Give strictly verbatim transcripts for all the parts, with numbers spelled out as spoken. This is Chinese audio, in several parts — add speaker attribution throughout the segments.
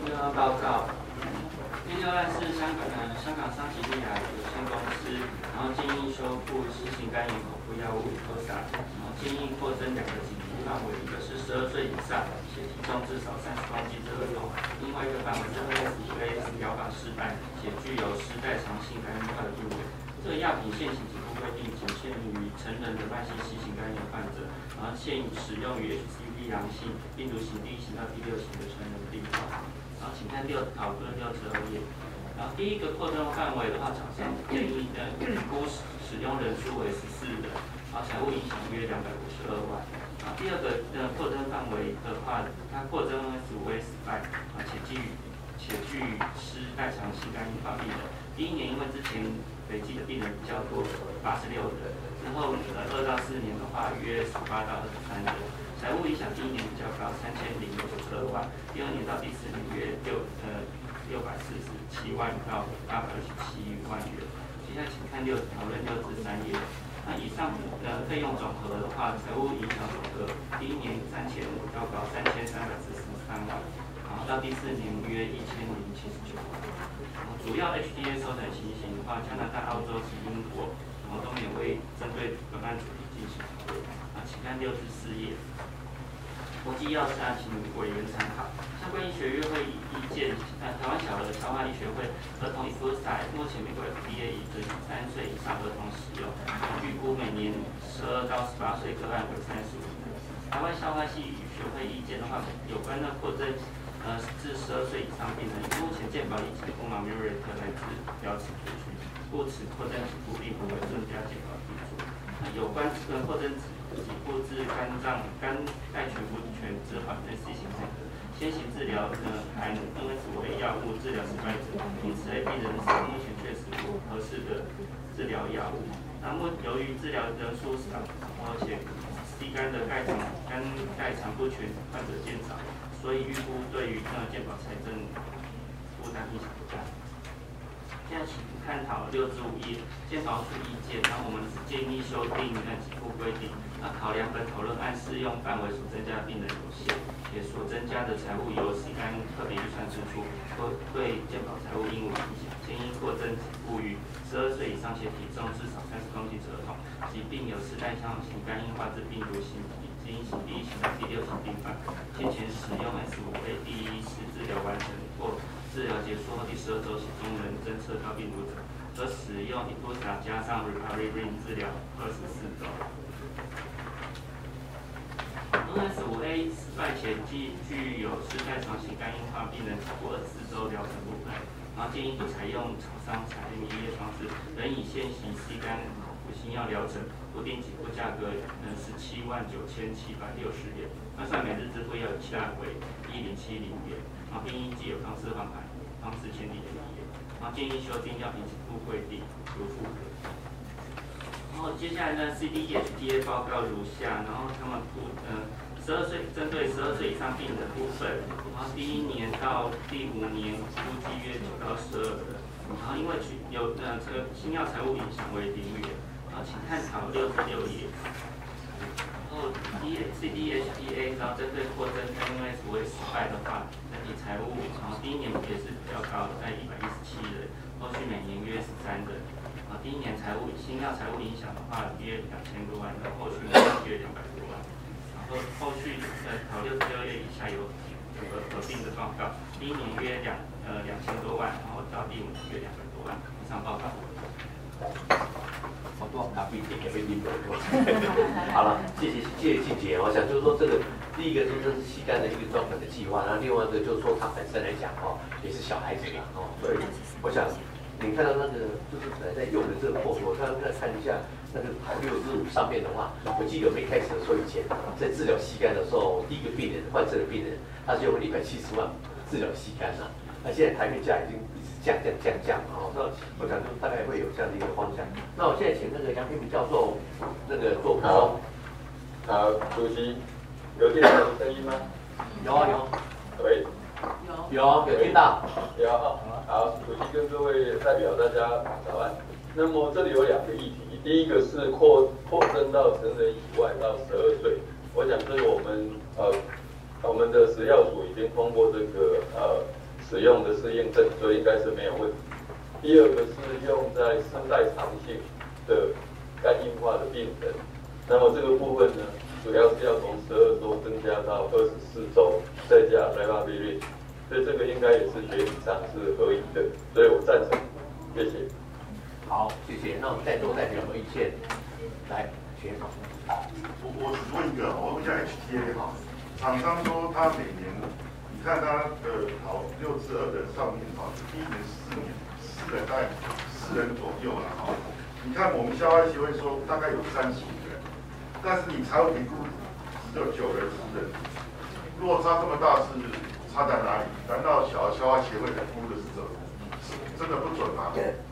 Speaker 1: 六案报告。第六案是香港呃香港桑吉利亚有限公司，然后建议修复新型肝炎口服药物科萨，然后建议扩增两个紧急范围，一个是十二岁以上且体重至少三十公斤之儿童，另外一个范围是 二 S 五 A 疗法失败且具有失代偿性肝硬化的病人。这个药品现行几部规定仅限于成人的慢性新型肝炎患者，然后现使用于 H C V 阳性病毒型第一型到第六型的成人病患。然后请看六讨论六十二页。然后第一个扩增范围的话，厂商建议的预估使用人数为十四人，然后财务影响约两百五十二万。啊，第二个的扩增范围的话，它扩增十五位失败，啊且基于且具失代偿性肝硬化病人。第一年因为之前累计的病人比较多，八十六人，然后呃二到四年的话约十八到二十三人。财务影响第一年比较高，三千零九十二万；第二年到第四年约六呃六百四十七万到八百二十七万元。接下来请看六讨论六至三页。那以上的费用总和的话，财务影响总和第一年三千比较高，三千三百四十三万，然后到第四年约一千零七十九万。然后主要 H T A 收诊情形的话，加拿大、澳洲及英国，然后都免为针对本案主题进行讨论。啊，请看六至四页。国际药商请委员参考。相关医学院会议意见，呃，台湾小儿消化医学会儿童 I F S A 目前美国 F D A 已准许三岁以上儿童使用，预估每年十二到十八岁个案为三十五人。台湾消化系医学会意见的话，有关的扩增，呃，至十二岁以上病人，目前健保已经供马米瑞特来治疗此族群，故此扩增给付并不会增加健保补助。有关呃扩增给付至肝脏肝带全部全治缓跟 C 型那个先行治疗呢含 N S 五 A 药物治疗失败者，因此 A 病人目前确实不合适的治疗药物。那么由于治疗人数少，而且 C 肝的钙肠肝代偿不全患者减少，所以预估对于呃健保财政负担影响不大。现在请探讨六至五页健保署意见，那我们是建议修订那几部规定，那考量本讨论案适用范围所增加的病人有限，也所增加的财务由 C 肝特别预算支出，或对健保财务应无影响，建议扩增给付于十二岁以上且体重至少三十公斤之儿童，及并有失代偿性肝硬化之病毒型基因型第一型到第六型病患，先前使用 S 五 A 第一次治疗完成或治疗结束后第十二周血中能侦测到病毒者，而使用 I F S A 加上 Ribavirin 治疗二十四周。N S 五 A 失败前具具有失代偿性肝硬化病人超过二十四周疗程不耐，然后建议不采用厂商采营业方式，仍以现行 C 肝口服新药疗程不定给付价格仍是七万九千七百六十元，换算每日支付要价为一零七零元。然后并依既有方式换牌方式签订协议，然后建议修订药品给付规定如附格。然后接下来呢 ，C D H T A 报告如下，然后他们估呃十二岁针对十二岁以上病人的部分，然后第一年到第五年估计约九到十二人，然后因为有呃这个新药财务影响为零元，然后请探讨六至六页。然后 C D H T A 然后针对扩增 N S 五 A 失败的话，整体财务，然后第一年也是比较高，在一百一十七人，后续每年约十三人。然后第一年财务新药财务影响的话约两千多万，然后后续每年约两百多万。然后后续呃考六至六页以下有有个合并的报告，第一年约两呃两千多万，然后到第五年约两百多万。以上报告。
Speaker 2: 好多打比点也被定了。好了，谢谢谢谢静姐。我想就是说，这个第一个就是这是吸肝的一个专门的计划，然后另外一个就是说它本身来讲哦，也是小孩子嘛哦，所以我想你看到那个就是本来在用的这个货，我刚刚再看一下那个跑六之五上面的话，我记得我们一开始的时候以前在治疗吸肝的时候，第一个病人患者的病人，他是用了一百七十万治疗吸肝啊，那现在台面价已经。降降降降啊！那我想就大概会有这样的一个方向。那我现在请那个杨培明教授那个做补充。
Speaker 3: 好，主席，有听到我声音吗？
Speaker 2: 有啊有。
Speaker 3: 喂。
Speaker 2: 有有有听到。
Speaker 3: 有好，好，主席跟各位代表大家早安。那么这里有两个议题，第一个是扩扩增到成人以外到十二岁，我想这个我们呃我们的食药署已经通过这个呃。 使用的是验证，所以应该是没有问题。第二个是用在声带长性的肝硬化的病人，那么这个部分呢，主要是要从十二周增加到二十四周，再加 ribavirin， 所以这个应该也是学理上是合宜的，所以我赞成。谢谢。
Speaker 2: 好，谢谢。那我们在座代表有意见，来，请。
Speaker 4: 我我只问一个，我问一下 H T A 哈，厂商说他每年，你看他的跑六至二的上面哈，第一年四年，四人大概四人左右了哈。你看我们消化协会说大概有三十五人，但是你财务评估只有九人十人，落差这么大是差在哪里？难道小消化协会的估的是这真的不准吗？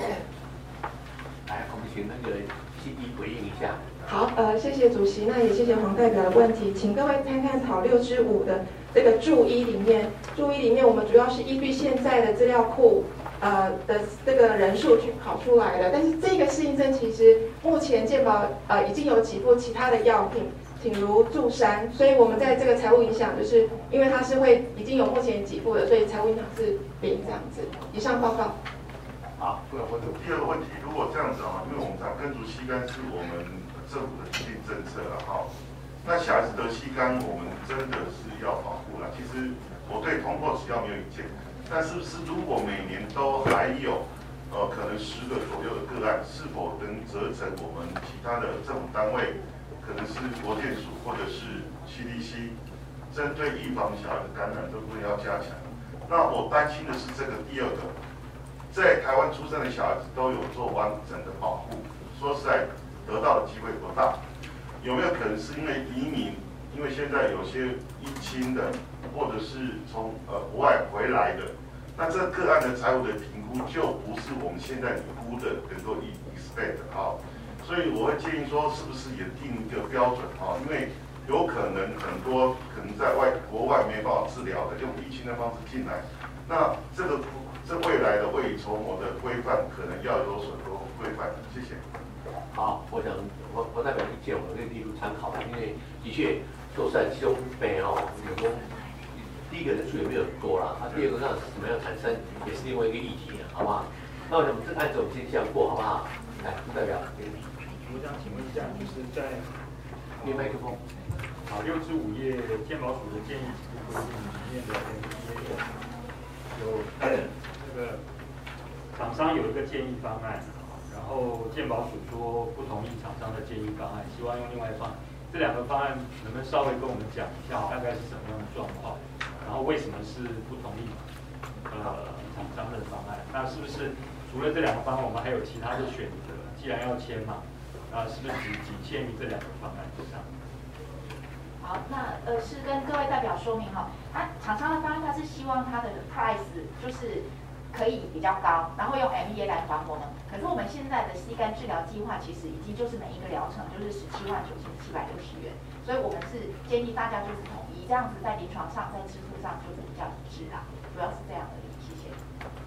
Speaker 2: 来，我们请那个西医回应一下。
Speaker 5: 好，呃，谢谢主席，那也谢谢黄代表的问题，请各位看看跑六之五的这个注一里面，注一里面我们主要是依据现在的资料库，呃的这个人数去跑出来的，但是这个适应症其实目前健保呃已经有几副其他的药品，譬如助山，所以我们在这个财务影响，就是因为它是会已经有目前几副的，所以财务影响是零这样子。以上报告。
Speaker 2: 好，不然我
Speaker 4: 第二个问题，如果这样子啊，因为我们讲根除吸肝是我们政府的既定政策了哈，那小孩子得吸肝，我们真的是要保护了。其实我对通过吃药没有意见，但是不是如果每年都还有呃可能十个左右的个案，是否能责成我们其他的政府单位，可能是国健署或者是 C D C， 针对预防小孩的感染这部分要加强。那我担心的是这个第二个。在台湾出生的小孩子都有做完整的保护，说实在得到的机会不大。有没有可能是因为移民，因为现在有些依亲的，或者是从呃国外回来的，那这个案的财务的评估就不是我们现在估的能够 expect 啊。所以我会建议说，是不是也定一个标准啊？因为有可能很多可能在外国外没办法治疗的，用依亲的方式进来，那这个。这未来的未雨绸缪的规范，可能要有所规范。谢谢。
Speaker 2: 好，我想我我代表意见，我可以列入参考，因为的确就算其中没有有说，第一个人数也没有很多啦，啊，第二个让怎么样产生也是另外一个议题了，好不好？那我们这按照我们先这样过，好不好？来，代表。
Speaker 6: 我想请问一下，就是在
Speaker 2: 用麦克风。
Speaker 6: 好，六至五页健保署的建议规定里面的 M P A 有这个厂商有一个建议方案，然后健保署说不同意厂商的建议方案，希望用另外一方案。这两个方案能不能稍微跟我们讲一下，大概是什么样的状况？然后为什么是不同意呃厂商的方案？那是不是除了这两个方案，我们还有其他的选择？既然要签嘛，啊，是不是只仅限于这两个方案以上？
Speaker 7: 好，那呃是跟各位代表说明哈，它厂商的方案它是希望它的 price 就是可以比较高，然后用 M E A 来还我们。可是我们现在的吸肝治疗计划其实已经就是每一个疗程就是十七万九千七百六十元，所以我们是建议大家就是统一，这样子在临床上在支付上就是比较一致啦，主要是这样的理，谢谢。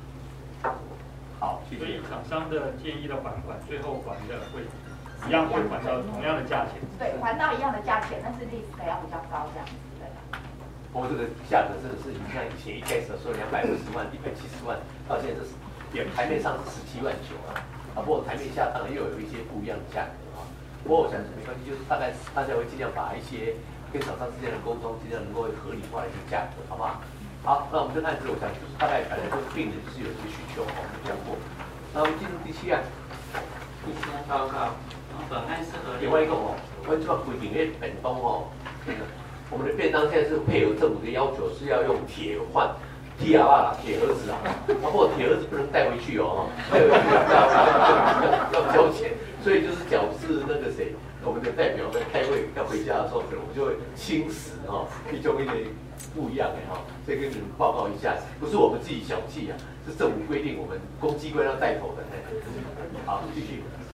Speaker 2: 好，谢谢。
Speaker 6: 所以厂商的建议的还款，最后还的会。一样会还到同样的价钱，
Speaker 7: 对，还到一样的价钱，但是利息可能要比较高这样子，对吧？
Speaker 2: 不过这个价格真的是，你看以前一开始说两百五十万、一百七十万，到现在是也台面上是十七万九啊，啊，不过台面下当然又有一些不一样的价格啊。不过我想没关系，就是大概大家会尽量把一些跟厂商之间的沟通，尽量能够合理化一些价格，好不好？好，那我们这个案子我想就是大概本来就是病人就是有这个需求，我们讲过。那我们进入第七案。
Speaker 1: 第七案报告。本案适合
Speaker 2: 另外一个哦，我这规定的便当哦，我们的便当现在是配合政府的要求，是要用铁换铁啊啦，铁盒子啊，啊不过铁盒子不能带回去哦，带回去要要交钱，所以就是假如是那个谁，我们的代表在开会要回家的时候，可能我们就会轻食哦，比较一点不一样的哈，所以跟你们报告一下，不是我们自己小气啊，是政府规定我们公机关要带头的。好，继续。